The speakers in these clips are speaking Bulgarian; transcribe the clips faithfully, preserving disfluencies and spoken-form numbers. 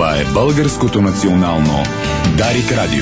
Това е Българското национално Дарик Радио.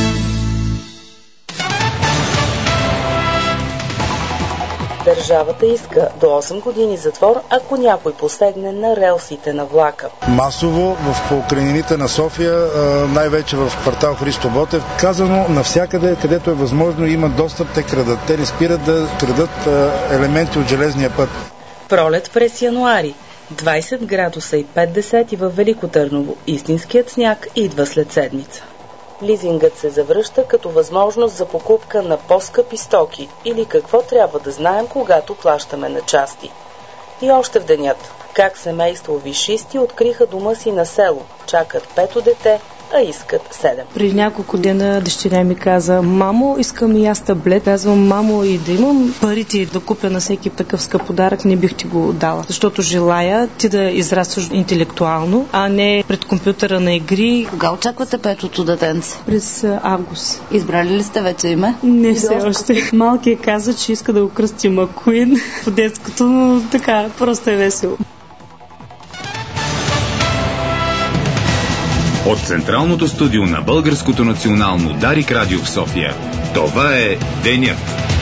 Държавата иска до осем години затвор, ако някой посегне на релсите на влака. Масово в покрайнините на София, най-вече в квартал Христо Ботев, казано навсякъде, където е възможно, има достъп, те крадат. Те не спират да крадат елементи от железния път. Пролет през януари. двайсет градуса и пет десети във Велико Търново. Истинският сняг идва след седмица. Лизингът се завръща като възможност за покупка на по-скъпи стоки или какво трябва да знаем, когато плащаме на части. И още в денят. Как семейство висшисти откриха дома си на село. Чакат пето дете, а искат седем. Преди няколко дена дъщеря ми каза: мамо, искам и аз таблет. Казвам: мамо, и да имам парите да купя на всеки такъв скъп подарък, не бих ти го дала. Защото желая ти да израстваш интелектуално, а не пред компютъра на игри. Кога очаквате петото детенце? През август. Избрали ли сте вече име? Не все още. Малкият каза, че иска да го кръсти Макуин по детското, но така, просто е весело. От Централното студио на Българското национално Дарик Радио в София. Това е Денят.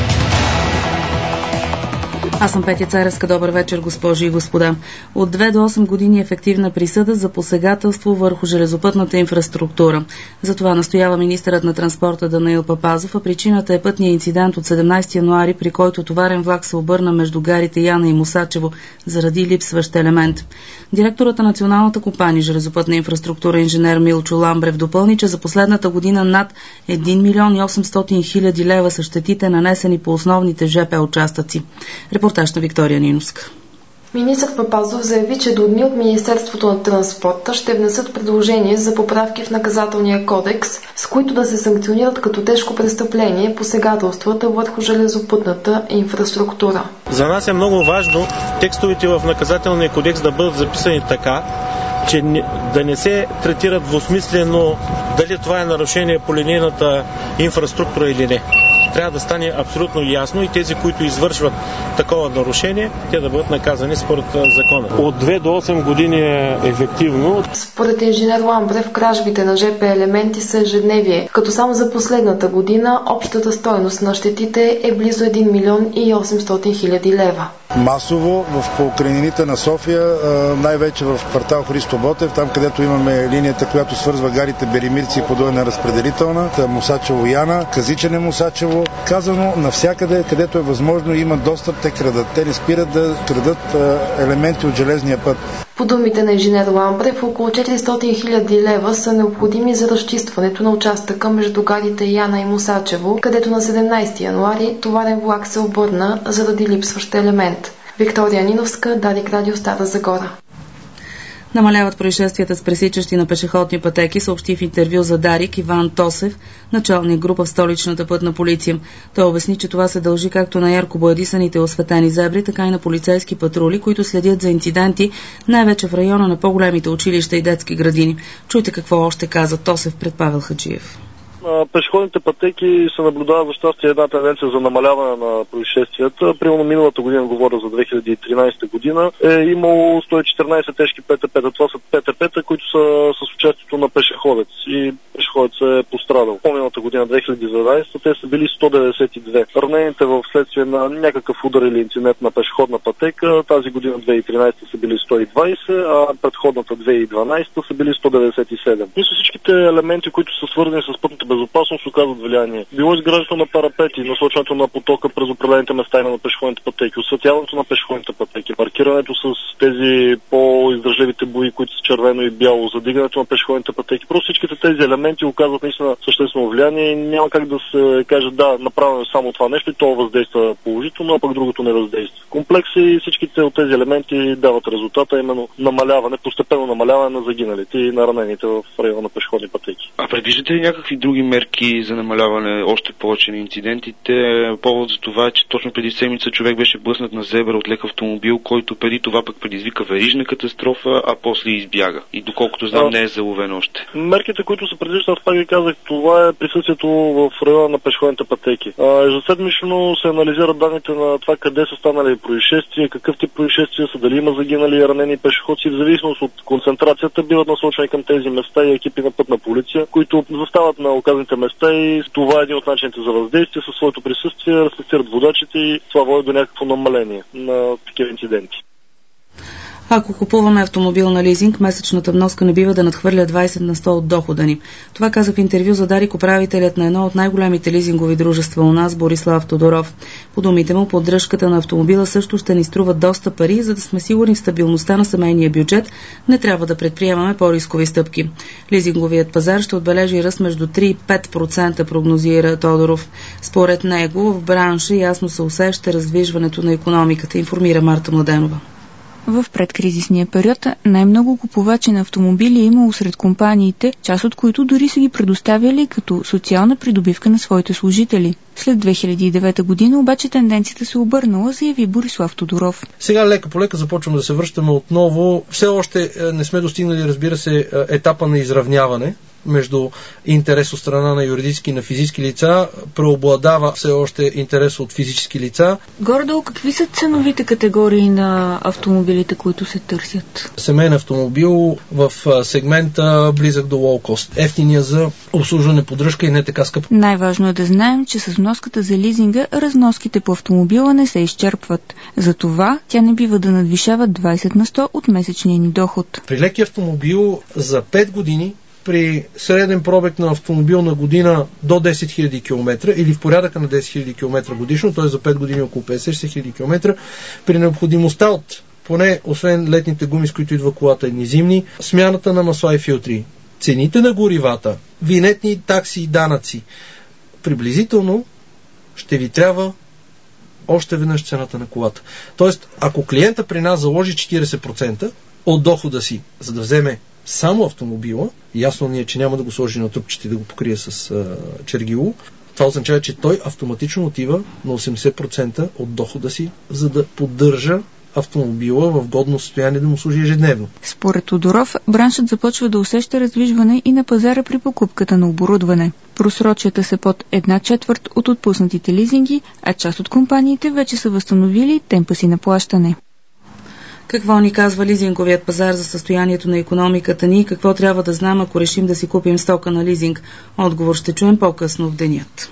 Аз съм Петя Царевска. Добър вечер, госпожи и господа. От две до осем години ефективна присъда за посегателство върху железопътната инфраструктура. За това настоява министърът на транспорта Данаил Папазов, а причината е пътния инцидент от седемнайсети януари, при който товарен влак се обърна между гарите Яна и Мусачево заради липсващ елемент. Директорът на Националната компания железопътна инфраструктура инженер Милчо Ламбрев допълни, че за последната година над един милион и осемстотин хиляди лева са щетите, нанесени по основните ЖП участъци. Репортаж на Виктория Ниновска. Министър Папазов заяви, че до дни от Министерството на транспорта ще внесат предложение за поправки в наказателния кодекс, с които да се санкционират като тежко престъпление посегателствата върху железопътната инфраструктура. За нас е много важно текстовете в наказателния кодекс да бъдат записани така, че да не се третират двусмислено дали това е нарушение по линейната инфраструктура или не. Трябва да стане абсолютно ясно и тези, които извършват такова нарушение, те да бъдат наказани според закона. От две до осем години е ефективно. Според инженер Ламбрев, кражбите на ЖП елементи са ежедневие, като само за последната година общата стойност на щетите е близо един милион и осемстотин хиляди лева. Масово в покрайнините на София, най-вече в квартал Христо Ботев, там където имаме линията, която свързва гарите Беримирци и Подуйна разпределителна, Мусачево Яна, Казичене Мусачево, казано навсякъде, където е възможно, има достъп, те крадат. Те не спират да крадат елементи от железния път. По думите на инженер Ламбрев, около четиристотин хиляди лева са необходими за разчистването на участъка между гарите Яна и Мусачево, където на седемнайсети януари товарен влак се обърна заради липсващ елемент. Виктория Ниновска, Дарик Радио, Стара Загора. Намаляват происшествията с пресичащи на пешеходни пътеки, съобщи в интервю за Дарик Иван Тосев, началник група в столичната пътна полиция. Той обясни, че това се дължи както на ярко боядисаните осветени зебри, така и на полицейски патрули, които следят за инциденти, най-вече в района на по-големите училища и детски градини. Чуйте какво още каза Тосев пред Павел Хаджиев. На пешеходните пътеки се наблюдава за щастие една тенденция за намаляване на происшествията. Примерно миналата година, говоря за две хиляди и тринайсета година, е имало сто и четиринайсет тежки ПТП-та. Това са ПТП-та, които са с участието на пешеходец и пешеходец е пострадал. По-миналата година, две хиляди и дванайсета, те са били сто деветдесет и две. Ранените в следствие на някакъв удар или инцидент на пешеходна пътека, тази година две хиляди и тринайсета са били сто и двайсет, а предходната две хиляди и дванайсета са били сто деветдесет и седем. Мисля, всичките елементи, които са свързани с пътната безопасност, оказват влияние. Било изграждането на парапети, насочването на потока през определените места на пешеходните пътеки, осветяването на пешеходните пътеки, маркирането с тези по-издръжливите бои, които са червено и бяло, задигането на пешеходните пътеки. Просто всичките тези елементи оказват наистина съществено влияние и няма как да се каже да, направено е само това нещо и то въздейства положително, а пък другото не въздейства. Комплекси и всичките от тези елементи дават резултата, именно намаляване, постепенно намаляване на загиналите и на ранените в района на пешеходни пътеки. А предвиждате ли някакви други мерки за намаляване още повече на инцидентите. Повод за това е, че точно преди седмица човек беше блъснат на зебра от лек автомобил, който преди това пък предизвика верижна катастрофа, а после избяга. И доколкото знам, не е заловен още. Мерките, които се предвиждат, пак ви казах, това е присъствието в района на пешеходните пътеки. Ежеседмично се анализират данните на това къде са станали происшествия, какъв тип происшествия са, дали има загинали и ранени пешеходци. В зависимост от концентрацията биват насочени към тези места и екипи на пътна полиция, които застават на оказаните места и това е един от начините за въздействие. Със своето присъствие респектират водачите и това води до някакво намаление на такива инциденти. Ако купуваме автомобил на лизинг, месечната вноска не бива да надхвърля двайсет на сто от дохода ни. Това каза в интервю за Дарик управителят на едно от най-големите лизингови дружества у нас, Борислав Тодоров. По думите му, поддръжката на автомобила също ще ни струва доста пари, за да сме сигурни в стабилността на семейния бюджет, не трябва да предприемаме по-рискови стъпки. Лизинговият пазар ще отбележи ръст между три и пет процента, прогнозира Тодоров. Според него, в бранша ясно се усеща раздвижването на икономиката, информира Марта Младенова. В предкризисния период най-много купувачи на автомобили е имало сред компаниите, част от които дори са ги предоставяли като социална придобивка на своите служители. След две хиляди и девета година обаче тенденцията се обърнала, заяви Борислав Тодоров. Сега лека по лека започваме да се връщаме отново. Все още не сме достигнали, разбира се, етапа на изравняване между интерес от страна на юридически и на физически лица. Преобладава все още интерес от физически лица. Горе-долу, какви са ценовите категории на автомобилите, които се търсят? Семейен автомобил в сегмента близък до low cost. Ефтиния за обслужване, поддръжка и не така скъп. Най-важно е да знаем, че с вноската за лизинга разноските по автомобила не се изчерпват. Затова тя не бива да надвишава двайсет на сто от месечния ни доход. При леки автомобил за пет години, при среден пробег на автомобил на година до десет хиляди километра или в порядъка на десет хиляди километра годишно, т.е. за пет години около петдесет хиляди километра, при необходимостта от поне, освен летните гуми, с които идва колата, едни зимни, смяната на масла и филтри, цените на горивата, винетни такси и данъци, приблизително ще ви трябва още веднъж цената на колата. Тоест, ако клиента при нас заложи четирийсет процента от дохода си, за да вземе само автомобила, ясно ни е, че няма да го сложи на трупчета и да го покрие с а, чергило, това означава, че той автоматично отива на осемдесет процента от дохода си, за да поддържа автомобила в годно състояние да му служи ежедневно. Според Тодоров, браншът започва да усеща раздвижване и на пазара при покупката на оборудване. Просрочията са под една четвърт от отпуснатите лизинги, а част от компаниите вече са възстановили темпа си на плащане. Какво ни казва лизинговият пазар за състоянието на икономиката ни и какво трябва да знам, ако решим да си купим стока на лизинг? Отговор ще чуем по-късно в денят.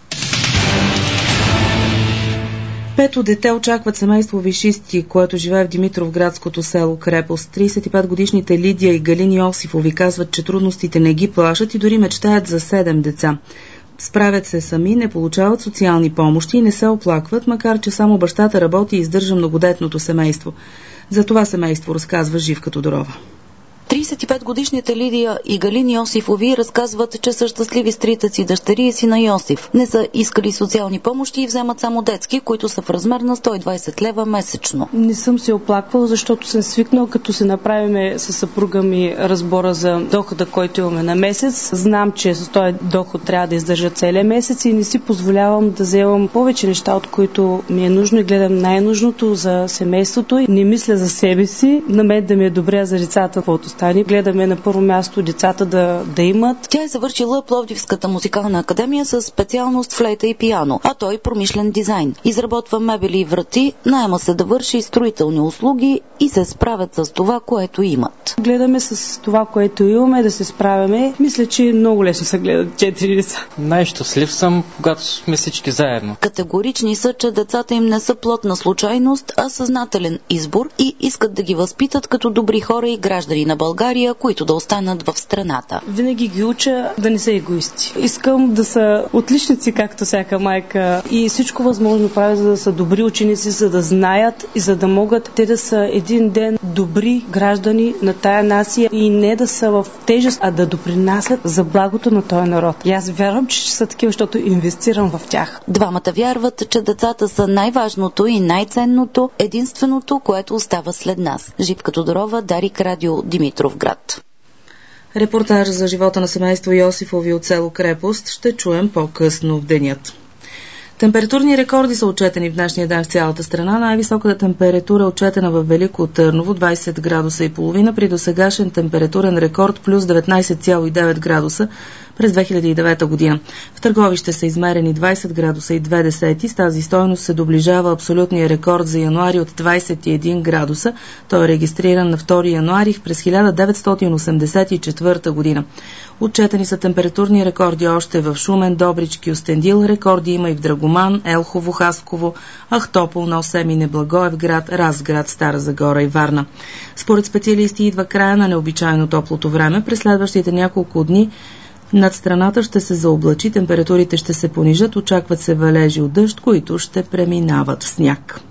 Пето дете очакват семейство висшисти, което живее в Димитровградското село Крепост. трийсет и пет годишните Лидия и Галин Йосифови казват, че трудностите не ги плашат и дори мечтаят за седем деца. Справят се сами, не получават социални помощи и не се оплакват, макар че само бащата работи и издържа многодетното семейство. За това семейство разказва Живка Тодорова. трийсет и пет годишните Лидия и Галин Йосифови разказват, че са щастливи с трите си дъщери и сина Йосиф. Не са искали социални помощи и вземат само детски, които са в размер на сто и двайсет лева месечно. Не съм се оплаквала, защото съм свикнал, като се направиме със съпруга ми разбора за дохода, който имаме на месец. Знам, че с този доход трябва да издържа целия месец и не си позволявам да вземам повече неща, от които ми е нужно и гледам най-нужното за семейството. Не мисля за себе си, на мен да ми е добре, за децата, каквото стане. Гледаме на първо място децата да, да имат. Тя е завършила Пловдивската музикална академия с специалност флейта и пиано, а той промишлен дизайн. Изработва мебели и врати, наема се да върши строителни услуги и се справят с това, което имат. Гледаме с това, което имаме, да се справяме. Мисля, че много лесно се гледат четири деца. Най-щастлив съм, когато сме всички заедно. Категорични са, че децата им не са плод на случайност, а съзнателен избор и искат да ги възпитат като добри хора и граждани на България, които да останат в страната. Винаги ги уча да не са егоисти. Искам да са отличници, както всяка майка, и всичко възможно правя, за да са добри ученици, за да знаят и за да могат те да са един ден добри граждани на тая нация и не да са в тежест, а да допринасят за благото на този народ. И аз вярвам, че ще са такива, защото инвестирам в тях. Двамата вярват, че децата са най-важното и най-ценното, единственото, което остава след нас. Живка Тодорова, Дарик, Радио, Димитровград. Репортаж за живота на семейство Йосифови от село Крепост ще чуем по-късно в денят. Температурни рекорди са отчетени в днешния ден в цялата страна. Най-високата температура е отчетена в Велико Търново двадесет градуса и половина при досегашен температурен рекорд плюс деветнадесет цяло и девет градуса през две хиляди и девета година. В Търговище са измерени двадесет градуса и две десети. С тази стойност се доближава абсолютния рекорд за януари от двадесет и един градуса. Той е регистриран на втори януари през хиляда деветстотин осемдесет и четвърта година. Отчетени са температурни рекорди още в Шумен, Добрич, Кюстендил. Рекорди има и в Драгоман, Елхово, Хасково, Ахтопол, Носем и Неблагоевград, Разград, Стара Загора и Варна. Според специалисти идва края на необичайно топлото време. През следващите няколко дни над страната ще се заоблачи, температурите ще се понижат, очакват се валежи от дъжд, които ще преминават в сняг.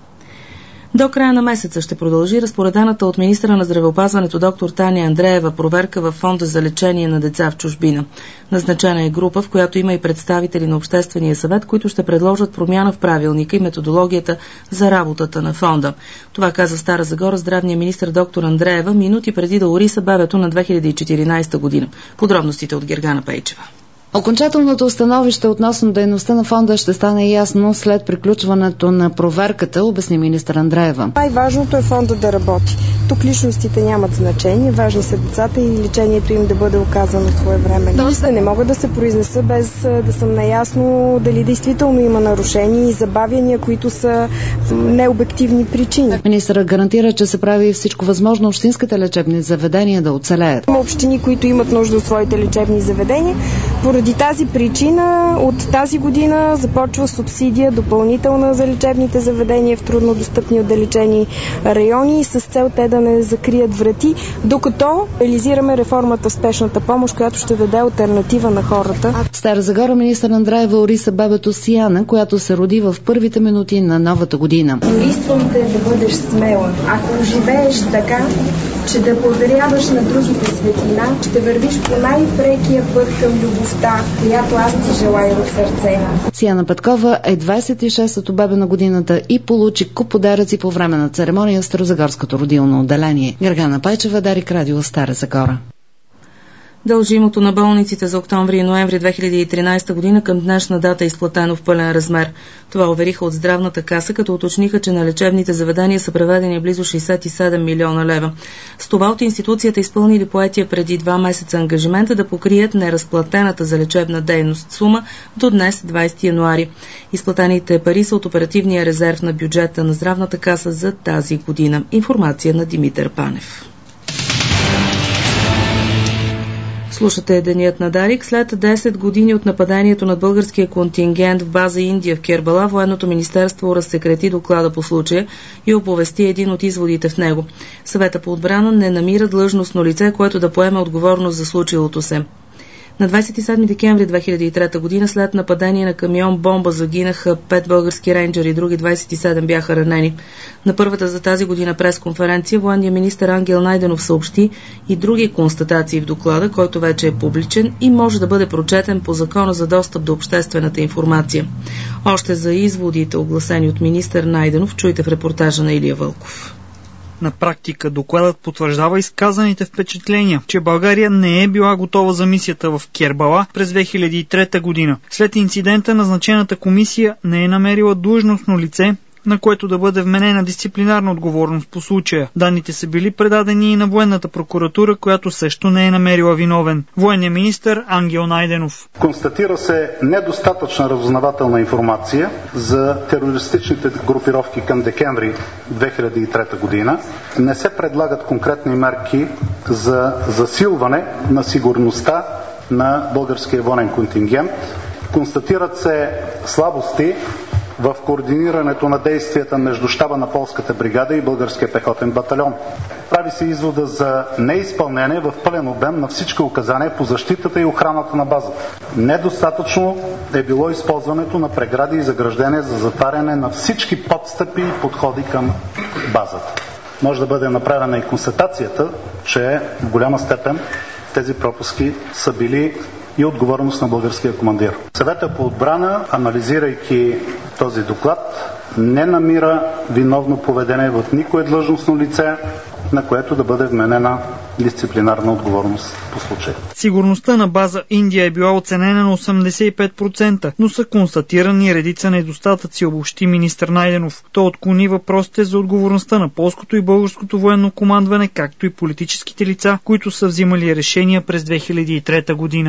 До края на месеца ще продължи разпоредената от министъра на здравеопазването доктор Таня Андреева проверка във фонда за лечение на деца в чужбина. Назначена е група, в която има и представители на Обществения съвет, които ще предложат промяна в правилника и методологията за работата на фонда. Това каза Стара Загора здравния министър доктор Андреева минути преди да ориса бебето на две хиляди и четиринадесета година. Подробностите от Гергана Пейчева. Окончателното становище относно дейността на фонда ще стане ясно след приключването на проверката, обясни министър Андреева. Най-важното е фонда да работи. Тук личностите нямат значение, важни са децата и лечението им да бъде оказано своевременно. Тоест не мога да се произнеса без да съм наясно дали действително има нарушения и забавяния, които са необективни причини. Министърът гарантира, че се прави всичко възможно общинските лечебни заведения да оцелеят. Има общини, които имат нужда от своите лечебни заведения. Поради тази причина от тази година започва субсидия допълнителна за лечебните заведения в труднодостъпни отдалечени райони с цел те да не закрият врати, докато реализираме реформата в спешната помощ, която ще даде алтернатива на хората. В Стара Загора министър Андреева ориса бебето Сияна, която се роди в първите минути на новата година. Юриствам те да бъдеш смела. Ако живееш така, че да подаряваш на другите светлина, ще вървиш по най-прекия път към любовта, която аз ти желая от сърце. Сияна Петкова е двадесет и шестото бебе на годината и получи куп подаръци по време на церемония в Старозагорското родилно отделение. Гергана Пайчева, Дарик Радио, Стара Загора. Дължимото на болниците за октомври и ноември две хиляди и тринадесета година към днешна дата е изплатено в пълен размер. Това увериха от Здравната каса, като уточниха, че на лечебните заведения са преведени близо шейсет и седем милиона лева. С това от институцията изпълнили поетия преди два месеца ангажимента да покрият неразплатената за лечебна дейност сума до днес, двадесети януари. Изплатените пари са от оперативния резерв на бюджета на Здравната каса за тази година. Информация на Димитър Панев. Слушате Денят на Дарик. След десет години от нападението над българския контингент в база Индия в Кербала, Военното министерство разсекрети доклада по случая и оповести един от изводите в него. Съвета по отбрана не намира длъжностно лице, което да поеме отговорност за случилото се. На двадесет и седми декември две хиляди и трета година след нападение на камион бомба загинаха пет български рейнджери, други двадесет и седем бяха ранени. На първата за тази година пресконференция военният министър Ангел Найденов съобщи и други констатации в доклада, който вече е публичен и може да бъде прочетен по закона за достъп до обществената информация. Още за изводите, огласени от министър Найденов, чуйте в репортажа на Илия Вълков. На практика докладът потвърждава изказаните впечатления, че България не е била готова за мисията в Кербала през две хиляди и трета година. След инцидента назначената комисия не е намерила длъжностно лице, на което да бъде вменена дисциплинарна отговорност по случая. Данните са били предадени и на военната прокуратура, която също не е намерила виновен. Военният министър Ангел Найденов. Констатира се недостатъчна разузнавателна информация за терористичните групировки към декември две хиляди и трета година. Не се предлагат конкретни мерки за засилване на сигурността на българския военен контингент. Констатират се слабости в координирането на действията между щаба на полската бригада и българския пехотен батальон. Прави се извода за неизпълнение в пълен обем на всички указания по защитата и охраната на базата. Недостатъчно е било използването на прегради и заграждения за затваряне на всички подстъпи и подходи към базата. Може да бъде направена и констатацията, че в голяма степен тези пропуски са били и отговорност на българския командир. Съвета по отбрана, анализирайки този доклад, не намира виновно поведение в никое длъжностно лице, на което да бъде вменена дисциплинарна отговорност по случая. Сигурността на база Индия е била оценена на осемдесет и пет процента, но са констатирани редица недостатъци, обобщи министър Найденов. Той отклони въпросите за отговорността на полското и българското военно командване, както и политическите лица, които са взимали решения през две хиляди и трета година.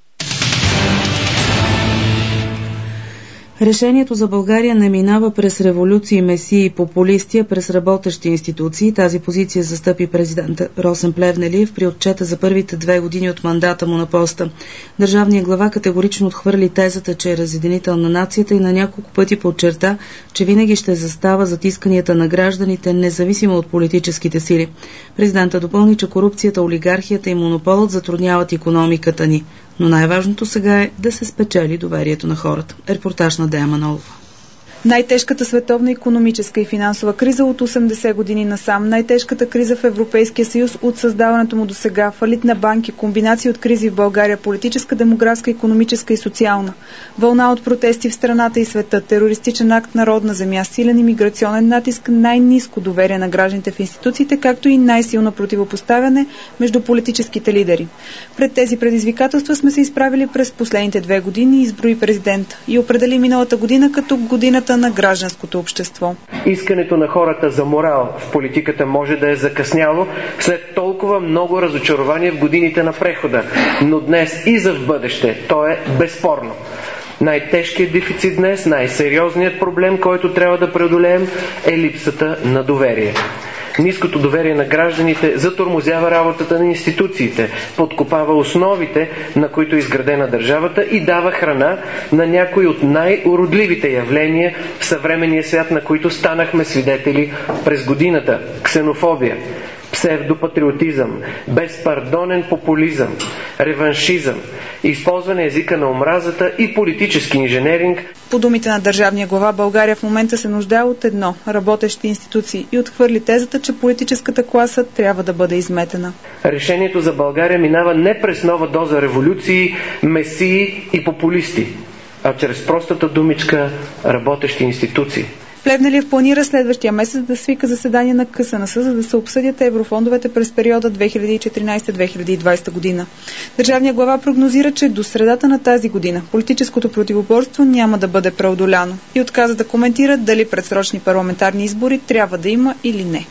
Решението за България не минава през революции, месии и популисти, а през работещи институции. Тази позиция застъпи президент Росен Плевнелиев при отчета за първите две години от мандата му на поста. Държавният глава категорично отхвърли тезата, че е разединител на нацията и на няколко пъти подчерта, че винаги ще застава зад исканията на гражданите, независимо от политическите сили. Президента допълни, че корупцията, олигархията и монополът затрудняват икономиката ни. Но най-важното сега е да се спечели доверието на хората. Репортаж на Дея Манолова. Най-тежката световна икономическа и финансова криза от осемдесет години насам, най-тежката криза в Европейския съюз от създаването му до сега, фалит на банки, комбинации от кризи в България, политическа, демографска, икономическа и социална, вълна от протести в страната и света, терористичен акт на родна земя, силен имиграционен натиск, най-ниско доверие на гражданите в институциите, както и най-силно противопоставяне между политическите лидери. Пред тези предизвикателства сме се изправили през последните две години, изброи президент, и определи миналата година като годината на гражданското общество. Искането на хората за морал в политиката може да е закъсняло след толкова много разочарование в годините на прехода, но днес и за в бъдеще то е безспорно. Най-тежкият дефицит днес, най-сериозният проблем, който трябва да преодолеем, е липсата на доверие. Ниското доверие на гражданите затормозява работата на институциите, подкопава основите, на които е изградена държавата, и дава храна на някои от най-уродливите явления в съвременния свят, на които станахме свидетели през годината. Ксенофобия, псевдопатриотизъм, безпардонен популизъм, реваншизъм, използване езика на омразата и политически инженеринг. По думите на държавния глава, България в момента се нуждае от едно – работещи институции, и отхвърли тезата, че политическата класа трябва да бъде изметена. Решението за България минава не през нова доза революции, месии и популисти, а чрез простата думичка работещи институции. Плевнелиев планира следващия месец да свика заседание на Ка Ес Ен Ес, за да се обсъдят еврофондовете през периода две хиляди и четиринадесета - две хиляди и двадесета година. Държавният глава прогнозира, че до средата на тази година политическото противоборство няма да бъде преодоляно и отказа да коментира дали предсрочни парламентарни избори трябва да има или не.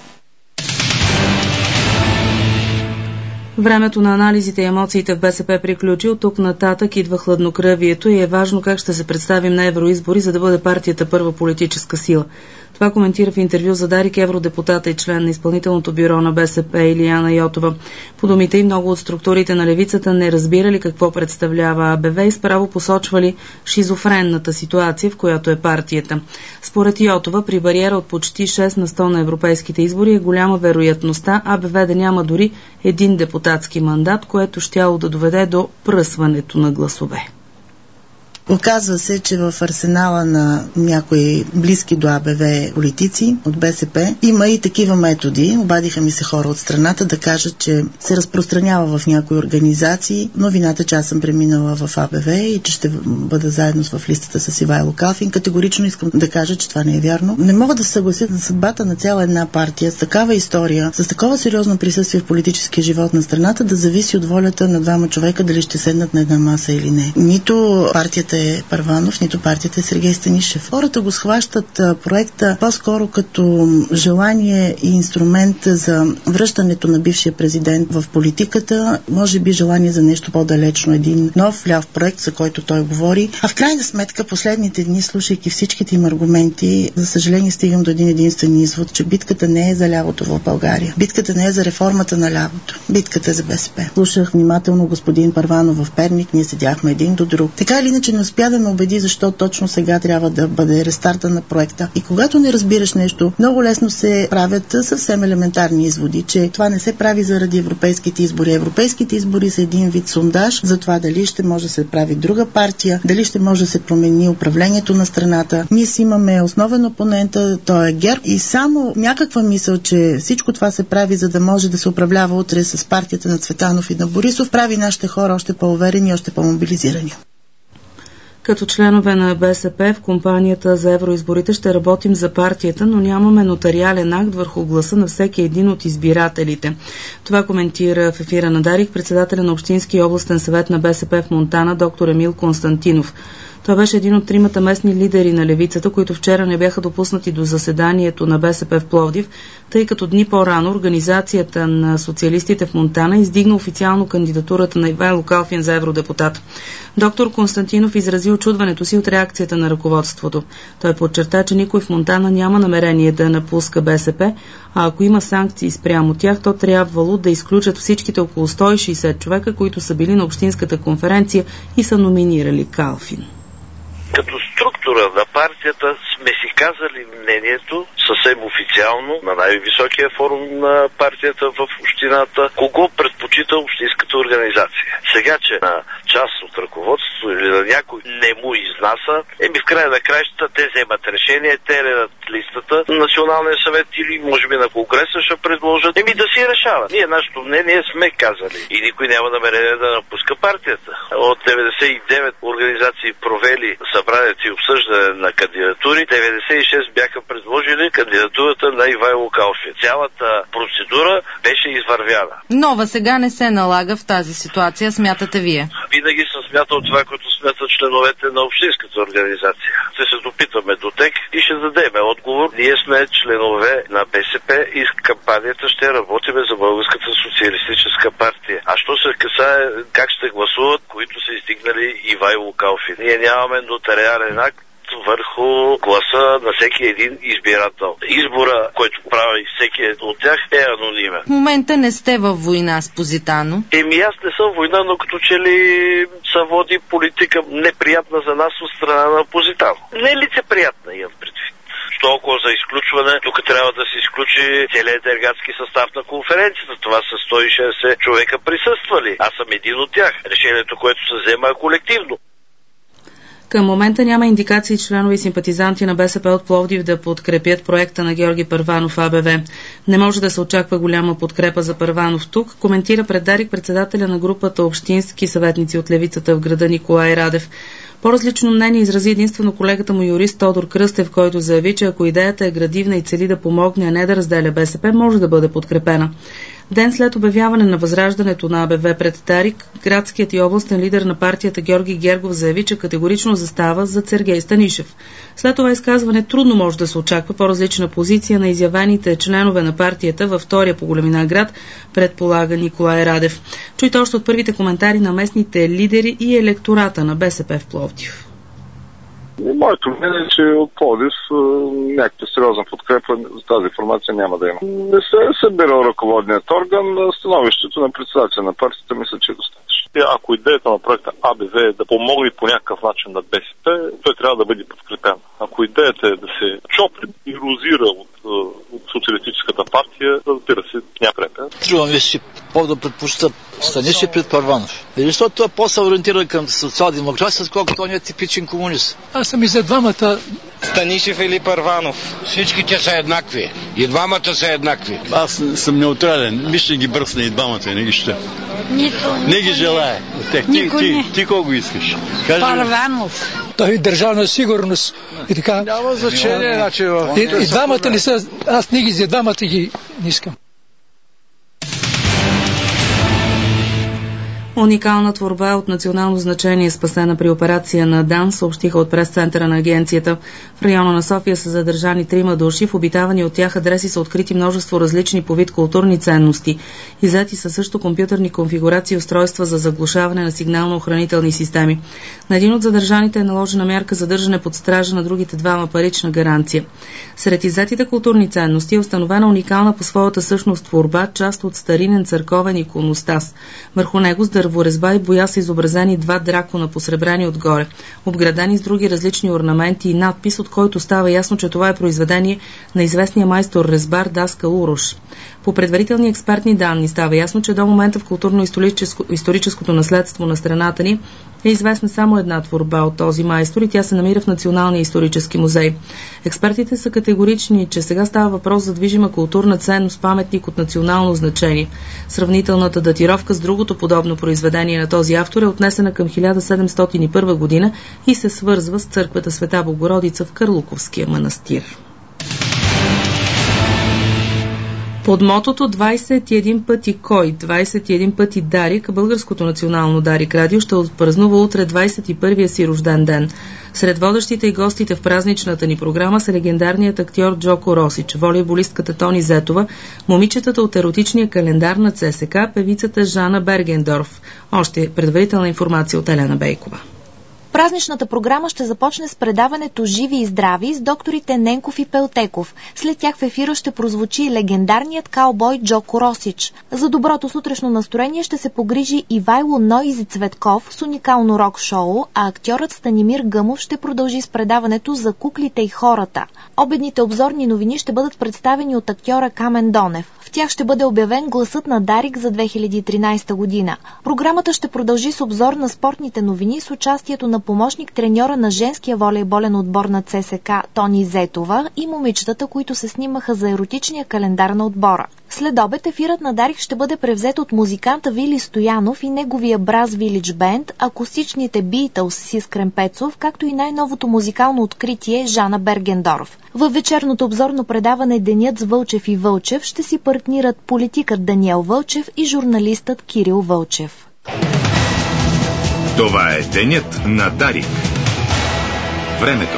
Времето на анализите и емоциите в Бе Се Пе приключи. От тук нататък идва хладнокръвието и е важно как ще се представим на евроизбори, за да бъде партията първа политическа сила. Това коментира в интервю за Дарик евродепутата и член на изпълнителното бюро на Бе Се Пе Илияна Йотова. По думите и много от структурите на левицата не разбирали какво представлява А Бе Ве и справо посочвали шизофренната ситуация, в която е партията. Според Йотова, при бариера от почти шест на сто на европейските избори е голяма вероятността А Бе Ве да няма дори един депутатски мандат, което щяло да доведе до пръсването на гласове. Оказва се, че в арсенала на някои близки до А Бе Ве политици от Бе Се Пе има и такива методи. Обадиха ми се хора от страната да кажат, че се разпространява в някои организации новината, че аз съм преминала в А Бе Ве и че ще бъда заедно в листата с Ивайло Калфин. Категорично искам да кажа, че това не е вярно. Не мога да се съглася за съдбата на цяла една партия с такава история, с такова сериозно присъствие в политическия живот на страната да зависи от волята на двама човека дали ще седнат на една маса или не. Нито партията е Първанов, нито партията е Сергей Станишев. Хората го схващат а, проекта по-скоро като желание и инструмент за връщането на бившия президент в политиката, може би желание за нещо по-далечно, един нов ляв проект, за който той говори. А в крайна сметка, последните дни, слушайки всичките им аргументи, за съжаление стигам до един единствен извод, че битката не е за лявото в България. Битката не е за реформата на лявото. Битката е за Бе Се Пе. Слушах внимателно господин Първанов в Перник, ние седяхме един до друг. Така или иначе не успя да ме убеди защо точно сега трябва да бъде рестарта на проекта. И когато не разбираш нещо, много лесно се правят съвсем елементарни изводи, че това не се прави заради европейските избори. Европейските избори са един вид сондаж за това дали ще може да се прави друга партия, дали ще може да се промени управлението на страната. Ние си имаме основен опонент, той е ГЕРБ, и само някаква мисъл, че всичко това се прави, за да може да се управлява утре с партията на Цветанов и на Борисов, прави нашите хора още по-уверени и още по-мобилизирани. Като членове на БСП в компанията за евроизборите ще работим за партията, но нямаме нотариален акт върху гласа на всеки един от избирателите. Това коментира в ефира на Дарик председателя на Общински областен съвет на БСП в Монтана доктор Емил Константинов. Това беше един от тримата местни лидери на левицата, които вчера не бяха допуснати до заседанието на БСП в Пловдив, тъй като дни по-рано Организацията на социалистите в Монтана издигна официално кандидатурата на Ивайло Калфин за евродепутат. Доктор Константинов изрази очудването си от реакцията на ръководството. Той подчерта, че никой в Монтана няма намерение да напуска БСП, а ако има санкции спрямо тях, то трябвало да изключат всичките около сто и шейсет човека, които са били на Общинската конференция и са номинирали Калфин. Като структура на партията сме си казали мнението съвсем официално на най-високия форум на партията в общината, кого предпочита общинската организация. Сега, че на част от ръководството или на някой не му изнаса, еми в края на краищата те вземат решение, те редат листата на Националния съвет или може би на Конгреса ще предложат, еми да си решава. Ние нашето мнение сме казали и никой няма намерение да напуска партията. От деветдесет и девет организации провели събранието и обсъждане на кандидатури, деветдесет и шест бяха предложили кандидатурата на Ивайло Калфин. Цялата процедура беше извървяна. Нова сега не се налага в тази ситуация, смятате вие? Винаги съм смятал това, което смятат членовете на общинската организация. Ще се допитаме до ТЕК и ще дадем отговор. Ние сме членове на БСП и с кампанията ще работиме за Българската социалистическа партия. А що се касае как ще гласуват, които са издигнали Ивайло Калфин? Ние нямаме нотариален акт върху гласа на всеки един избирател. Избора, който прави всеки от тях, е анонимен. В момента не сте във война с Позитано? Еми аз не съм война, но като че ли се води политика неприятна за нас от страна на Позитано. Не е лицеприятна, имам предвид. Толкова за изключване, тук трябва да се изключи целият делегатски състав на конференцията. Това са сто и шейсет човека присъствали. Аз съм един от тях. Решението, което се взема, е колективно. Към момента няма индикации членове и симпатизанти на БСП от Пловдив да подкрепят проекта на Георги Първанов АБВ. Не може да се очаква голяма подкрепа за Първанов тук, коментира пред Дарик председателя на групата общински съветници от левицата в града Николай Радев. По-различно мнение изрази единствено колегата му юрист Тодор Кръстев, който заяви, че ако идеята е градивна и цели да помогне, а не да разделя БСП, може да бъде подкрепена. Ден след обявяване на възраждането на АБВ пред Дарик, градският и областен лидер на партията Георги Гергов заяви, че категорично застава зад Сергей Станишев. След това изказване трудно може да се очаква по-различна позиция на изявените членове на партията във втория по големина град, предполага Николай Радев. Чуйте още от първите коментари на местните лидери и електората на БСП в Пловдив. Моето мнение е, че от Пловдив някаква сериозна подкрепа за тази информация няма да има. Не се е събирал ръководният орган, становището на председателя на партията мисля, че е достатъчно. Ако идеята на проекта АБВ е да помогне по някакъв начин на БСП, той трябва да бъде подкрепен. Ако идеята е да се чопли и розира от, от социалистическата партия, разбира се, няма препен. Струва ми се, по-да предпочита Станишев пред Първанов. Защото той е по-съориентиран към социал-демокрация, колкото той не е типичен комунист. Аз съм и за двамата. Станишев или Първанов? Всичките са еднакви. И двамата са еднакви. Аз съм неутрален. Мисля ги бръсна и двамата, не ги ще. Нито. Не ги желая. Ти, ти, ти, ти кого искаш? Кажи... Първанов. Той е държавна сигурност. И така. Няма значение. Значи, и, и двамата не са. Аз не ги за двамата ги не искам. Уникална творба от национално значение, спасена при операция на ДАН, съобщиха от прес-центъра на агенцията. В района на София са задържани трима души. В обитавани от тях адреси са открити множество различни по вид културни ценности. Иззети са също компютърни конфигурации и устройства за заглушаване на сигнално-охранителни системи. На един от задържаните е наложена мярка задържане под стража, на другите двама парична гаранция. Сред иззетите културни ценности е установена уникална по своята същност творба, част от старинен църковен иконостас. Върху него с дърворезба и боя са изобразени два дракона, посребрени отгоре, обградени с други различни орнаменти и надпис, от който става ясно, че това е произведение на известния майстор-резбар Даскал Урош. По предварителни експертни данни става ясно, че до момента в културно-историческото наследство на страната ни Е известна само една творба от този майстор и тя се намира в Националния исторически музей. Експертите са категорични, че сега става въпрос за движима културна ценност, паметник от национално значение. Сравнителната датировка с другото подобно произведение на този автор е отнесена към хиляда седемстотин и първа година и се свързва с църквата Света Богородица в Карлуковския манастир. Под мотото двайсет и един пъти кой, двайсет и един пъти Дарик, Българското национално Дарик радио ще отпразнува утре двайсет и първия си рожден ден. Сред водещите и гостите в празничната ни програма са легендарният актьор Джоко Росич, волейболистката Тони Зетова, момичетата от еротичния календар на ЦСК, певицата Жана Бергендорф. Още предварителна информация от Елена Бейкова. Празничната програма ще започне с предаването «Живи и здрави» с докторите Ненков и Пелтеков. След тях в ефира ще прозвучи легендарният каубой Джоко Росич. За доброто сутрешно настроение ще се погрижи Ивайло Нойзи Цветков с уникално рок-шоу, а актьорът Станимир Гъмов ще продължи с предаването за куклите и хората. Обедните обзорни новини ще бъдат представени от актьора Камен Донев. В тях ще бъде обявен гласът на Дарик за две хиляди и тринайсета година. Програмата ще продължи с обзор на спортните новини с участието на помощник треньора на женския волейболен отбор на ЦСК Тони Зетова и момичетата, които се снимаха за еротичния календар на отбора. След обед ефирът на Дарик ще бъде превзет от музиканта Вили Стоянов и неговия Браз Вилидж Бенд, акустичните Beatles с Искрен Пецов, както и най-новото музикално откритие Жана Бергендорф. Във вечерното обзорно предаване Денят с Вълчев и Вълчев ще си партнират политикът Даниел Вълчев и журналистът Кирил Вълчев. Това е Денят на Дарик. Времето.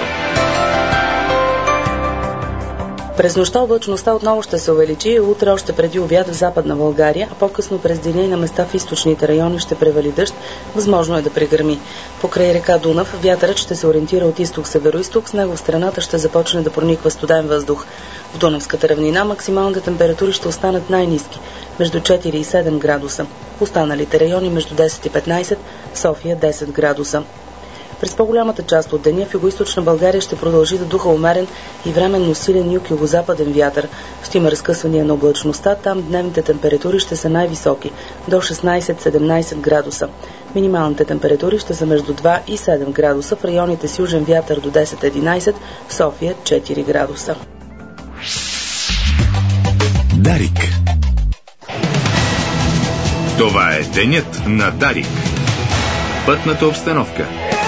През нощта облачността отново ще се увеличи, утре още преди обяд в Западна България, а по-късно през деня и на места в източните райони ще превали дъжд, възможно е да прегърми. Покрай река Дунав вятърът ще се ориентира от изток-североизток, с него в страната ще започне да прониква студен въздух. В Дунавската равнина максималните температури ще останат най-ниски, между четири и седем градуса. В останалите райони между десет и петнайсет, София десет градуса. През по-голямата част от деня в югоизточна България ще продължи да духа умерен и временно силен юг-югозападен вятър. Ще има разкъсвания на облачността, там дневните температури ще са най-високи, до шестнайсет-седемнайсет градуса. Минималните температури ще са между два и седем градуса, в районите с южен вятър до десет-единайсет, в София четири градуса. Дарик. Това е Денят на Дарик. Пътната обстановка.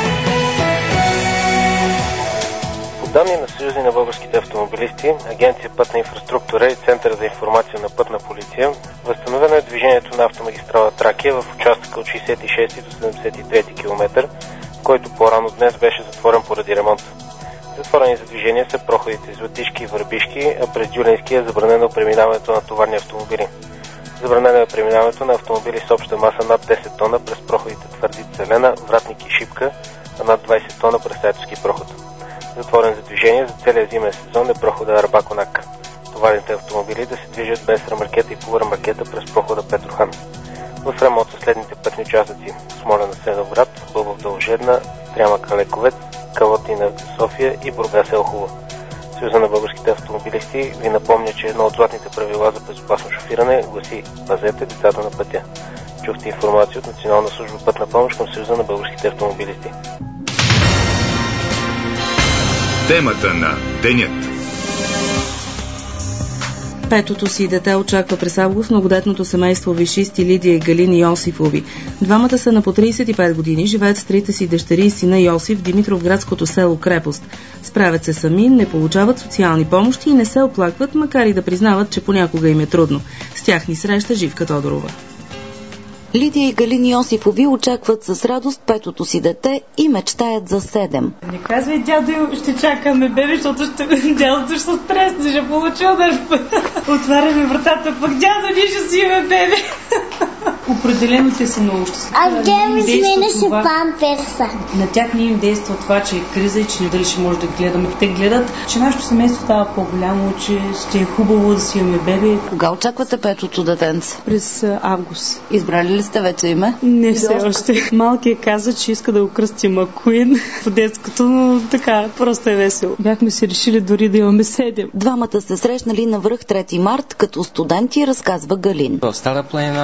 По данни на Съюзи на българските автомобилисти, Агенция Пътна инфраструктура и Центъра за информация на Пътна полиция, възстановено е движението на автомагистрала Тракия в участъка от шейсет и шести до седемдесет и трети километър, който по-рано днес беше затворен поради ремонт. Затворени за движение са проходите Златишки и Върбишки, а през Дюлински е забранено преминаването на товарни автомобили. Забранено е преминаването на автомобили с обща маса над десет тона през проходите Твърдица Елена, Вратник и Шипка, а над двайсет тона през Айтовски проход. Затворен за движение за целия зимен сезон е прохода Арбаконак. Товарните автомобили да се движат без ремаркета и полуремаркета през прохода Петрохан. В ремонт са следните пътни участъци: Смолян Асеновград, Бълбов Дължедна, Стряма Калековец, Калотина София и Бургас Елхово. Съюза на българските автомобилисти ви напомня, че едно от златните правила за безопасно шофиране гласи: пазете децата на пътя. Чухте информация от Национална служба пътна помощ към Съюза на българските автомобилисти. Темата на денят. Петото си дете очаква през август многодетното семейство висшисти Лидия и Галин Йосифови. Двамата са на по трийсет и пет години, живеят с трите си дъщери и сина Йосиф в Димитровградското село Крепост. Справят се сами, не получават социални помощи и не се оплакват, макар и да признават, че понякога им е трудно. С тях ни среща Живка Тодорова. Лидия и Галин Йосифови очакват с радост петото си дете и мечтаят за седем. Не казвай, дядо, ще чакаме бебе, защото ще... дядото ще се стресне, ще получи удар. Отваряме вратата, пък дядо, ние ще си имаме бебе. Определено те са много щастливи. А где ми сменеше памперса? На тях не им действа това, че е криза и че не дали ще може да гледаме. Те гледат, че нашето семейство става по-голямо, че ще е хубаво да си имаме бебе. Кога очаквате петото детенце? През август. Избрали ли сте вече име? Не все още. Малкият каза, че иска да го кръсти Макуин по детското, но така, просто е весело. Бяхме си решили дори да имаме седем. Двамата се срещнали на връх трети март като студенти, разказва Галин. В Стара планина една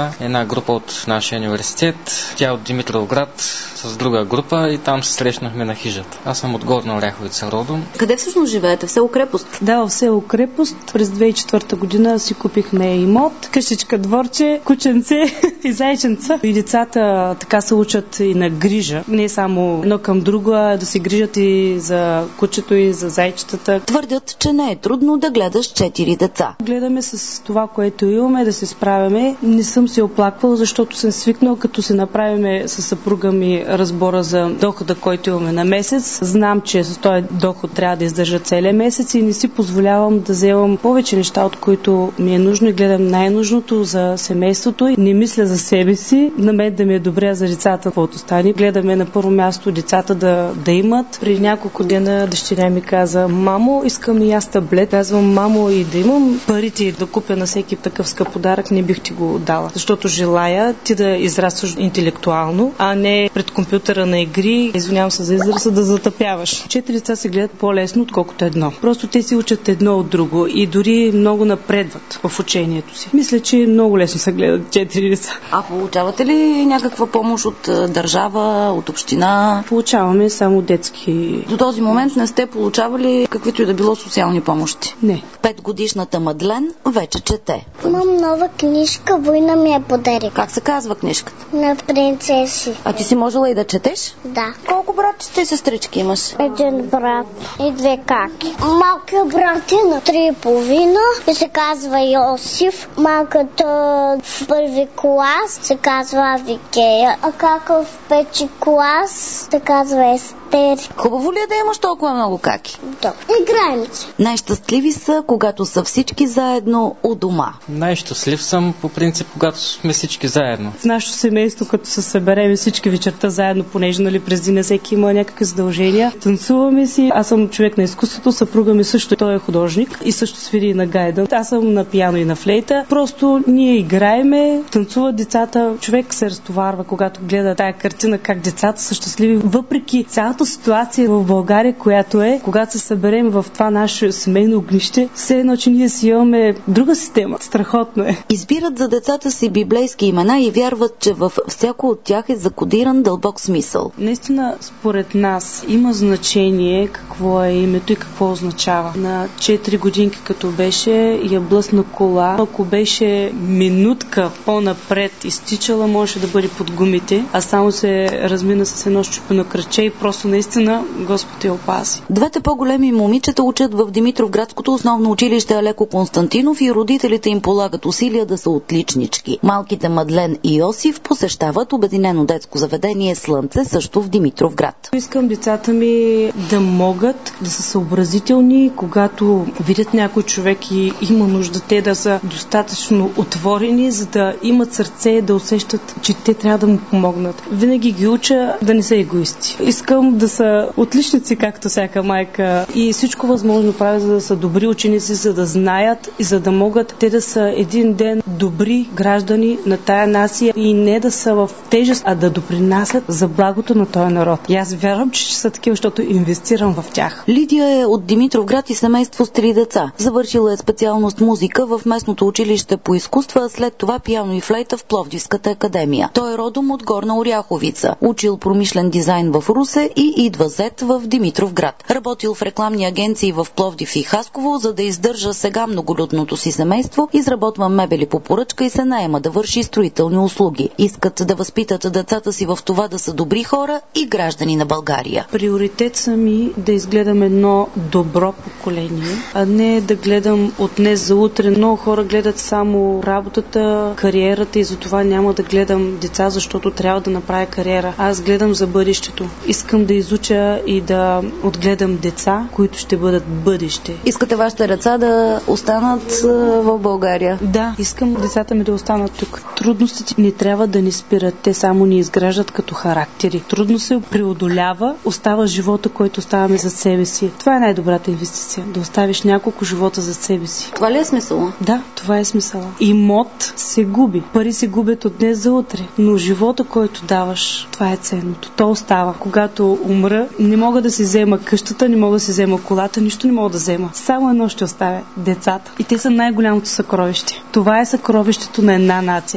група от нашия университет. Тя е от Димитровград с друга група и там се срещнахме на хижата. Аз съм от Горна Оряховица родом. Къде всъщност живеете? В село Крепост? Да, в село Крепост. През две хиляди и четвърта година си купихме имот, къщичка, дворче, кученце и зайченца. И децата така се учат и на грижа. Не само едно към друго, а да се грижат и за кучето и за зайчетата. Твърдят, че не е трудно да гледаш четири деца. Гледаме с това, което имаме, да се справяме. Не съм се оплаквала, защото съм свикнал, като се направиме с съпруга ми разбора за дохода, който имаме на месец. Знам, че с този доход трябва да издържа целия месец и не си позволявам да вземам повече неща, от които ми е нужно и гледам най-нужното за семейството и не мисля за себе си, на мен да ми е добре, за децата, каквото стане. Гледаме на първо място децата да, да имат. Преди няколко дена дъщеря ми каза: мамо, искам и аз таблет. Казвам: мамо, и да имам парите да купя на всеки такъв скъп подарък, не бих ти го дала. Защото желая ти да израстваш интелектуално, а не пред компютъра на игри, извинявам се за израза, да затъпяваш. Четири деца се гледат по-лесно, отколкото едно. Просто те си учат едно от друго и дори много напредват в учението си. Мисля, че много лесно се гледат четири деца. А получавате ли някаква помощ от държава, от община? Получаваме само детски. До този момент не сте получавали каквито и да било социални помощи? Не. Петгодишната Мадлен вече чете. Имам нова книжка, Война ми я подари. Как се казва книжката? На принцеси. А ти си можела и да четеш? Да. Колко братчета и сестрички имаш? Един брат и две каки. Малкият брат е на три и половина и се казва Йосиф. Малката в първи клас се казва Авикея. А кака в пети клас се казва Естер. Хубаво ли е да имаш толкова много каки? Да. Играем си. Най-щастливи са, когато са всички заедно у дома. Най-щастлив съм по принцип, когато сме всички заедно. В нашето семейство, като се съберем всички вечерта заедно, понеже нали през деня всеки има някакви задължения, танцуваме си. Аз съм човек на изкуството, съпруга ми също, той е художник и също свири и на гайда. Аз съм на пиано и на флейта. Просто ние играеме, танцуват децата. Човек се разтоварва, когато гледа тая картина, как децата са щастливи, въпреки цялата ситуация в България, която е, когато се съберем в това наше семейно огнище, все едно, че ние си имаме друга система. Страхотно е. Избират за децата си библейски имена и вярват, че във всяко от тях е закодиран дълбок смисъл. Наистина, според нас, има значение какво е името и какво означава. На четири годинки, като беше, я блъсна кола. Ако беше минутка по-напред изтичала, може да бъде под гумите, а само се размина с едно щупено кръче и просто наистина Господ я опази. Двете по-големи момичета учат в Димитровградското основно училище Алеко Константинов и родителите им полагат усилия да са отличнички. Малките Мадлен и Йосиф посещават обединено детско заведение Слънце, също в Димитровград. Искам децата ми да могат да са съобразителни, когато видят някой човек и има нужда, те да са достатъчно отворени, за да имат сърце, да усещат, че те трябва да му помогнат. Винаги ги уча да не са егоисти. Искам да са отличници, както всяка майка, и всичко възможно правя, за да са добри ученици, за да знаят и за да могат те да са един ден добри граждани на тая нация и не да са в тежест, а да допринасят за благото на този народ. И аз вярвам, че ще са такива, защото инвестирам в тях. Лидия е от Димитровград и семейство с три деца. Завършила е специалност музика в местното училище по изкуства, а след това пиано и флейта в Пловдивската академия. Той е родом от Горна Оряховица. Учил промишлен дизайн в Русе и идва зет в Димитровград. Работил в рекламни агенции в Пловдив и Хасково, за да издържа сега многолюдното си семейство, изработва мебели по поръчка и се наема да върши строителни услуги. Искат да възпитат децата си в това да са добри хора и граждани на България. Приоритет са ми да изгледам едно добро поколение, а не да гледам от днес за утре. Много хора гледат само работата, кариерата и затова няма да гледам деца, защото трябва да направя кариера. Аз гледам за бъдещето. Искам да изуча и да отгледам деца, които ще бъдат бъдеще. Искате вашите деца да останат в България? Да, искам децата ми да останат тук. Трудностите не трябва да ни спират, те само ни изграждат като характери. Трудно се преодолява, остава живота, който оставаме за себе си. Това е най-добрата инвестиция, да оставиш няколко живота за себе си. Това ли е смисъла? Да, това е смисъла. Имот се губи, пари се губят от днес за утре, но живота, който даваш, това е ценното. То остава. Когато умра, не мога да си взема къщата, не мога да си взема колата, нищо не мога да взема. Само едно ще оставя – децата. И те са най-голямото съкровище. Това е съкровището на една нация.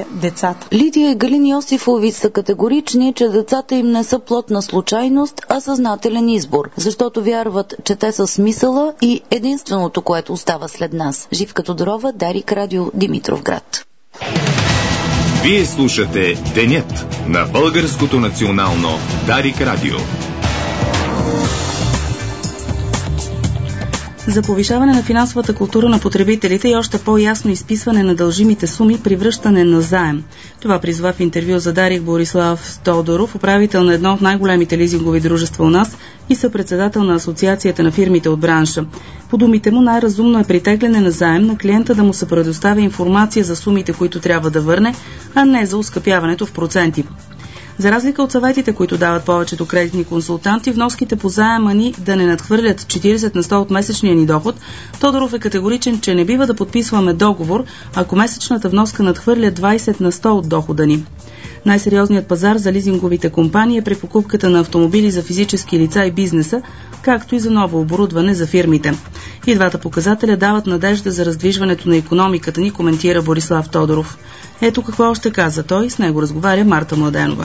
пазя децата. Лидия и Галин Йосифови са категорични, че децата им не са плод на случайност, а съзнателен избор, защото вярват, че те са смисъла и единственото, което остава след нас. Живка Тодорова, Дарик, Радио, Димитровград. Вие слушате Денят на Българското национално Дарик Радио. За повишаване на финансовата култура на потребителите и още по-ясно изписване на дължимите суми при връщане на заем. Това призва в интервю за Дарик Борислав Тодоров, управител на едно от най-големите лизингови дружества у нас и съпредседател на Асоциацията на фирмите от бранша. По думите му, най-разумно е при тегляне на заем на клиента да му се предоставя информация за сумите, които трябва да върне, а не за оскъпяването в проценти. За разлика от съветите, които дават повечето кредитни консултанти, вноските по заема ни да не надхвърлят четиридесет на сто от месечния ни доход, Тодоров е категоричен, че не бива да подписваме договор, ако месечната вноска надхвърля двадесет на сто от дохода ни. Най-сериозният пазар за лизинговите компании е при покупката на автомобили за физически лица и бизнеса, както и за ново оборудване за фирмите. И двата показателя дават надежда за раздвижването на икономиката ни, коментира Борислав Тодоров. Ето какво още каза той, с него разговаря Марта Младенова.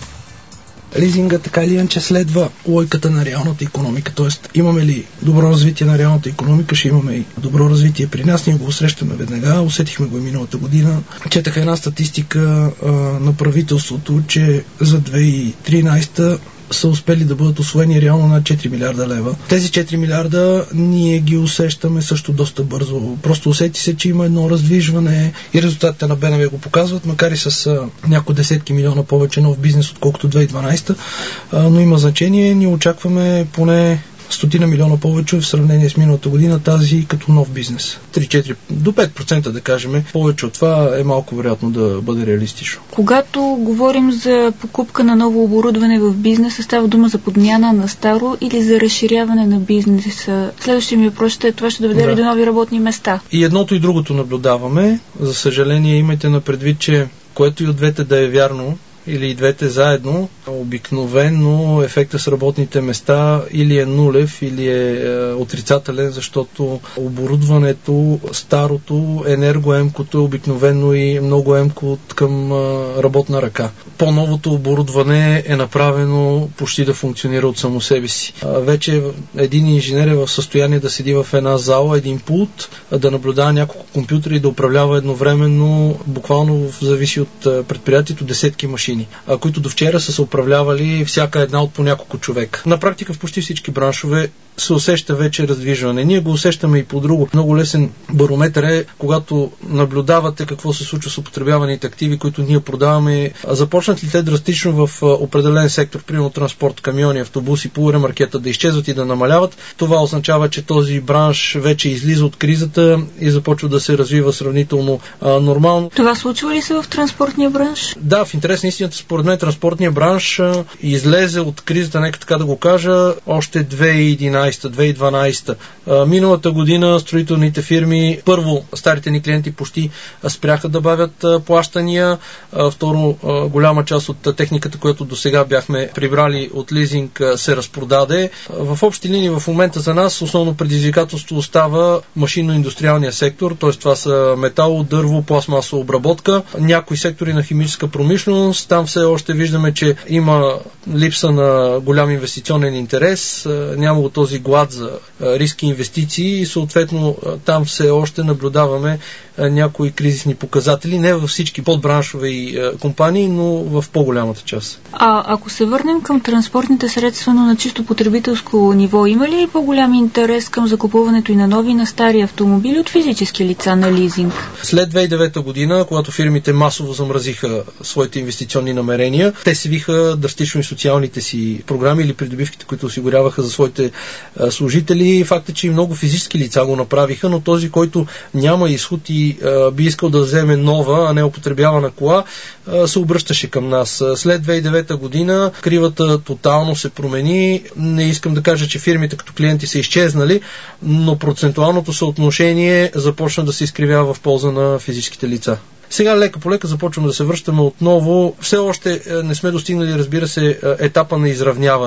Лизинга така или иначе следва логиката на реалната икономика, т.е. имаме ли добро развитие на реалната икономика, ще имаме и добро развитие при нас. Ние го усрещаме веднага, усетихме го и миналата година. Четаха една статистика а, на правителството, че за две хиляди и тринадесета са успели да бъдат усвоени реално над четири милиарда лева. Тези четири милиарда ние ги усещаме също доста бързо. Просто усети се, че има едно раздвижване и резултатите на БНБ го показват, макар и с а, няколко десетки милиона повече нов бизнес, отколкото две хиляди и дванадесета, а, но има значение. Ние очакваме поне стотина милиона повече в сравнение с миналата година, тази като нов бизнес. три-четири до пет процента да кажем. Повече от това е малко вероятно да бъде реалистично. Когато говорим за покупка на ново оборудване в бизнеса, става дума за подмяна на старо или за разширяване на бизнеса? Следващия ми въпрос е, това ще доведе ли до нови работни места? И едното и другото наблюдаваме. За съжаление, имайте на предвид, че което и от двете да е вярно, или и двете заедно, обикновено ефекта с работните места или е нулев, или е, е отрицателен, защото оборудването, старото, енергоемкото е обикновено и много емко към а, работна ръка. По-новото оборудване е направено почти да функционира от само себе си. А, вече един инженер е в състояние да седи в една зала, един пулт, да наблюдава няколко компютъра и да управлява едновременно, буквално зависи от предприятието, десетки машини, които до вчера са се управлявали всяка една от по няколко човека. На практика в почти всички браншове се усеща вече раздвижване. Ние го усещаме и по друго. Много лесен барометър е, когато наблюдавате какво се случва с употребяваните активи, които ние продаваме. Започнат ли те драстично в определен сектор, примерно транспорт, камиони, автобуси, полуремаркета да изчезват и да намаляват, това означава, че този бранш вече излиза от кризата и започва да се развива сравнително а, нормално. Това случва ли се в транспортния бранш? Да, в интерес на истината, според мен транспортния бранш а, излезе от кризата, нека така да го кажа, още две хиляди и единадесета, две хиляди и дванадесета. А, миналата година строителните фирми, първо, старите ни клиенти почти спряха да бавят а, плащания, а, второ, а, голяма част от а, техниката, която до сега бяхме прибрали от лизинг, а, се разпродаде. А, в общи линии в момента за нас основно предизвикателство остава машинно-индустриалния сектор, т.е. това са метал, дърво, пластмасова обработка, някои сектори на химическа промишленост. Там все още виждаме, че има липса на голям инвестиционен интерес, няма този глад за риски инвестиции и съответно там все още наблюдаваме някои кризисни показатели, не във всички подбраншове и компании, но в по-голямата част. А ако се върнем към транспортните средства, но на чисто потребителско ниво, има ли по-голям интерес към закупуването и на нови и на стари автомобили от физически лица на лизинг? След две хиляди и девета година, когато фирмите масово замразиха своите инвестиционни намерения, те свиха драстично и социалните си програми или придобивките, които осигуряваха за своите а, служители. Факт е, че и много физически лица го направиха, но този, който няма изход и а, би искал да вземе нова, а не употребявана кола, а, се обръщаше към нас. След две хиляди и девета година кривата тотално се промени. Не искам да кажа, че фирмите като клиенти са изчезнали, но процентуалното съотношение започна да се изкривява в полза на физическите лица. Сега лека по лека започваме да се връщаме отново. Все още не сме достигнали, разбира се, етапа на изравняване,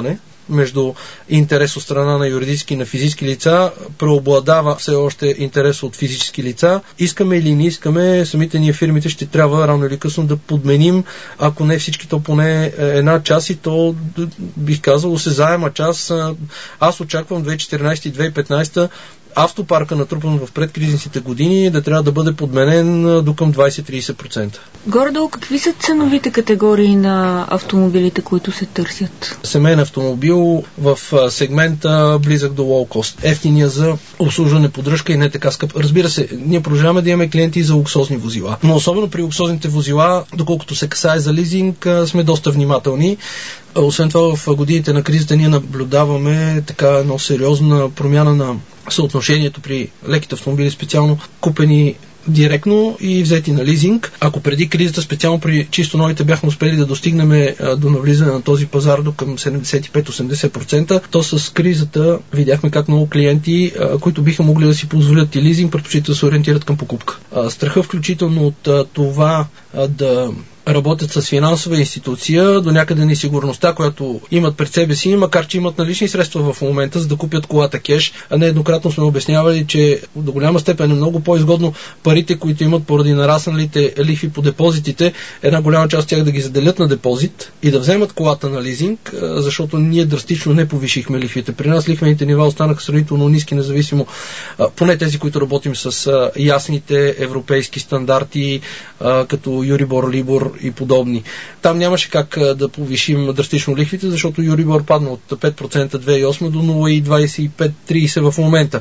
между интерес от страна на юридически и на физически лица, преобладава все още интерес от физически лица. Искаме или не искаме, самите ние фирмите ще трябва рано или късно да подменим, ако не всички, то поне една част, и то бих казал осезаема част. Аз очаквам две хиляди и четиринадесета и две хиляди и петнадесета автопарка, натрупан в предкризисните години, да трябва да бъде подменен до към двадесет до тридесет процента. Горе-долу, какви са ценовите категории на автомобилите, които се търсят? Семейен автомобил в сегмента близък до low cost. Ефтиния за обслужване, поддръжка и не така скъп. Разбира се, ние продължаваме да имаме клиенти за луксозни возила. Но особено при луксозните возила, доколкото се касае за лизинг, сме доста внимателни. Освен това, в годините на кризата ние наблюдаваме така едно сериозна промяна на съотношението при леките автомобили, специално купени директно и взети на лизинг. Ако преди кризата, специално при чисто новите, бяхме успели да достигнем до навлизане на този пазар до към седемдесет и пет до осемдесет процента, то с кризата видяхме как много клиенти, които биха могли да си позволят и лизинг, предпочитат да се ориентират към покупка. Страха включително от това да работят с финансова институция, до някъде несигурността, която имат пред себе си, макар че имат налични средства в момента, за да купят колата кеш. А нееднократно сме обяснявали, че до голяма степен е много по-изгодно парите, които имат поради нарасналите лихви по депозитите, една голяма част от тях да ги заделят на депозит и да вземат колата на лизинг, защото ние драстично не повишихме лихвите. При нас лихвените нива останаха сравнително ниски, независимо, поне тези, които работим с ясните европейски стандарти, като Юрибор, Либор и подобни. Там нямаше как да повишим драстично лихвите, защото Юрибор падна от пет процента две хиляди и осма до нула цяло двадесет и пет до тридесет в момента.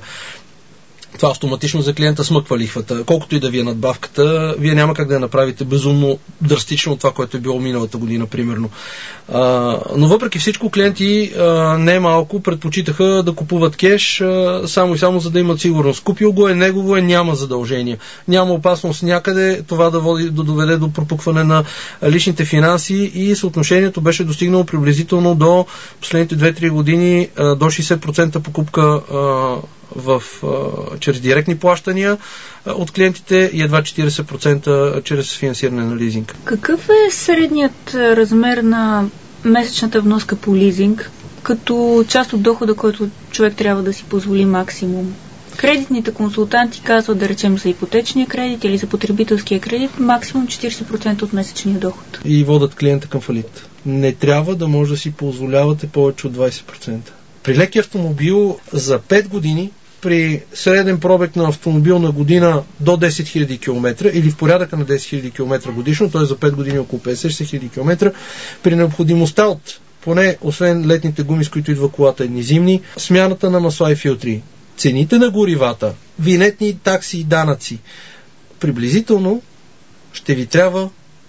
Това автоматично за клиента смъква лихвата. Колкото и да ви е надбавката, вие няма как да я направите безумно драстично от това, което е било миналата година, примерно. А, но въпреки всичко, клиенти а, не малко предпочитаха да купуват кеш а, само и само за да имат сигурност. Купил го е, негово е, няма задължения. Няма опасност някъде това да, води, да доведе до пропукване на личните финанси и съотношението беше достигнало приблизително до последните две-три години а, до шейсет процента покупка а, в, а, чрез директни плащания а, от клиентите и едва четиридесет процента чрез финансиране на лизинг. Какъв е средният размер на месечната вноска по лизинг, като част от дохода, който човек трябва да си позволи максимум? Кредитните консултанти казват, да речем, за ипотечния кредит или за потребителския кредит, максимум четиридесет процента от месечния доход. И водят клиента към фалит. Не трябва да може да си позволявате повече от двадесет процента. При леки автомобил за пет години, при среден пробег на автомобил на година до десет хиляди километра или в порядъка на десет хиляди километра годишно, т.е. за пет години около петдесет хиляди километра, при необходимостта от поне, освен летните гуми, с които идва колата, едни зимни, смяната на масла и филтри, цените на горивата, винетни такси и данъци, приблизително ще ви трябва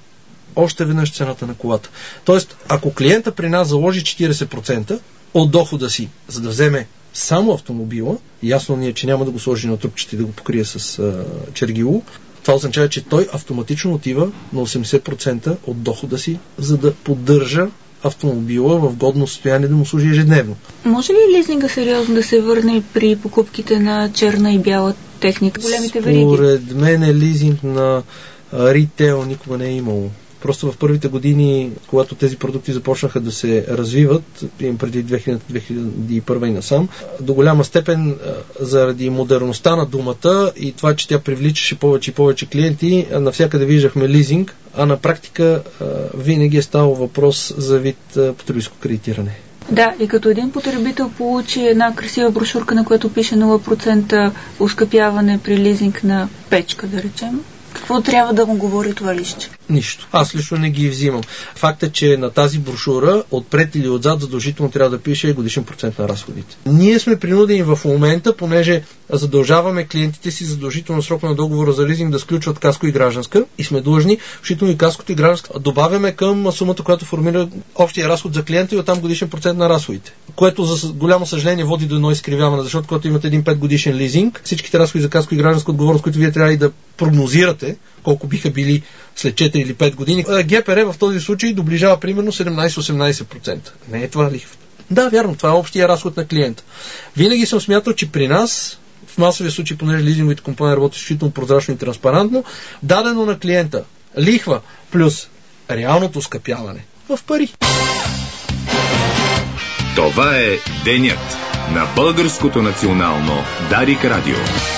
още веднъж цената на колата. Тоест, ако клиента при нас заложи четиридесет процента от дохода си, за да вземе само автомобила, ясно ни е, че няма да го сложи на трупчета и да го покрие с а, чергило, това означава, че той автоматично отива на осемдесет процента от дохода си, за да поддържа автомобила в годно състояние да му служи ежедневно. Може ли лизинга сериозно да се върне при покупките на черна и бяла техника? Големите вериги? Според мен е лизинг на ритейл никога не е имало. Просто в първите години, когато тези продукти започнаха да се развиват, им преди две хиляди - две хиляди и първа и насам, до голяма степен заради модерността на думата и това, че тя привличаше повече и повече клиенти, навсякъде виждахме лизинг, а на практика винаги е ставал въпрос за вид потребителско кредитиране. Да, и като един потребител получи една красива брошурка, на която пише нула процента оскъпяване при лизинг на печка, да речем, какво трябва да му говори това лище? Нищо. Аз лично не ги взимам. Факт е, че на тази брошура отпред или отзад задължително трябва да пише годишен процент на разходите. Ние сме принудени в момента, понеже задължаваме клиентите си задължително срок на договора за лизинг да сключват каско и гражданска и сме длъжни, включително и каското и гражданска, добавяме към сумата, която формира общия разход за клиента и оттам годишен процент на разходите. Което за голямо съжаление води до едно изкривяване, защото когато имате един пет годишен лизинг, всичките разходи за каско и гражданска отговорност, които вие трябва и да прогнозирате колко биха били след четири или пет години, ГПР в този случай доближава примерно седемнадесет до осемнадесет процента. Не е това лихвата. Да, вярно, това е общия разход на клиента. Винаги съм смятал, че при нас, в масовия случай, понеже лизинговите компании работят изключително прозрачно и транспарентно, дадено на клиента лихва плюс реалното скъпяване в пари. Това е денят на Българското национално Дарик Радио.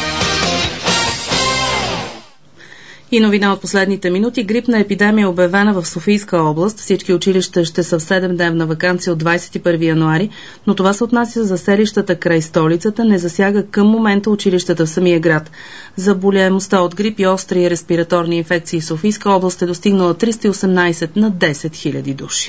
И новина от последните минути. Грипна епидемия е обявена в Софийска област. Всички училища ще са в седемдневна ваканция от двадесет и първи януари, но това се отнася за селищата край столицата, не засяга към момента училищата в самия град. Заболяемостта от грип и остри респираторни инфекции в Софийска област е достигнала триста и осемнадесет на десет хиляди души.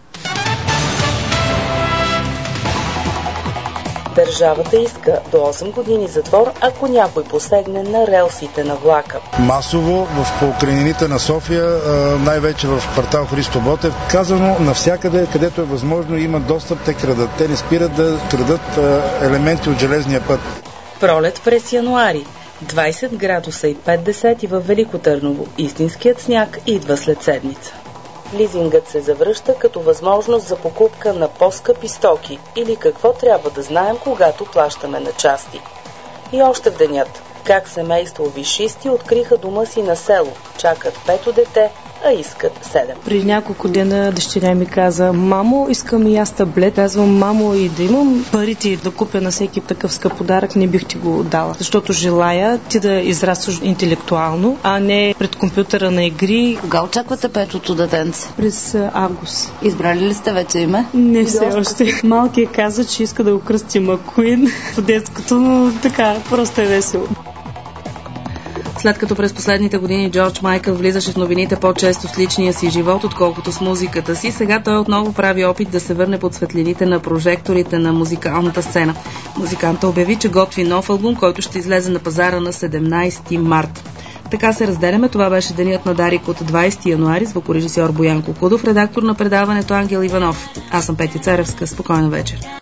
Държавата иска до осем години затвор, ако някой посегне на релсите на влака. Масово в покрайнините на София, най-вече в квартал Христо Ботев, казано навсякъде, където е възможно, има достъп, те крадат. Те не спират да крадат елементи от железния път. Пролет през януари. двадесет градуса и пет десети във Велико Търново. Истинският сняг идва след седмица. Лизингът се завръща като възможност за покупка на по-скъпи стоки или какво трябва да знаем, когато плащаме на части. И още в денят. Как семейство висшисти откриха дома си на село. Чакат пето дете, а искат седем. Преди няколко дена дъщеря ми каза: мамо, искам и аз таблет. Казвам: мамо, и да имам парите да купя на всеки такъв скъп подарък, не бих ти го дала. Защото желая ти да израстваш интелектуално, а не пред компютъра на игри. Кога очаквате петото детенце? През август. Избрали ли сте вече име? Не все още. Малкият каза, че иска да го кръсти Макуин по детското, но така, просто е весело. След като през последните години Джордж Майкъл влизаше в новините по-често с личния си живот, отколкото с музиката си, сега той отново прави опит да се върне под светлините на прожекторите на музикалната сцена. Музикантът обяви, че готви нов албум, който ще излезе на пазара на седемнадесети март. Така се разделяме. Това беше денят на Дарик от двадесети януари. Звукорежисьор Боян Кокудов, редактор на предаването Ангел Иванов. Аз съм Петя Царевска. Спокойна вечер.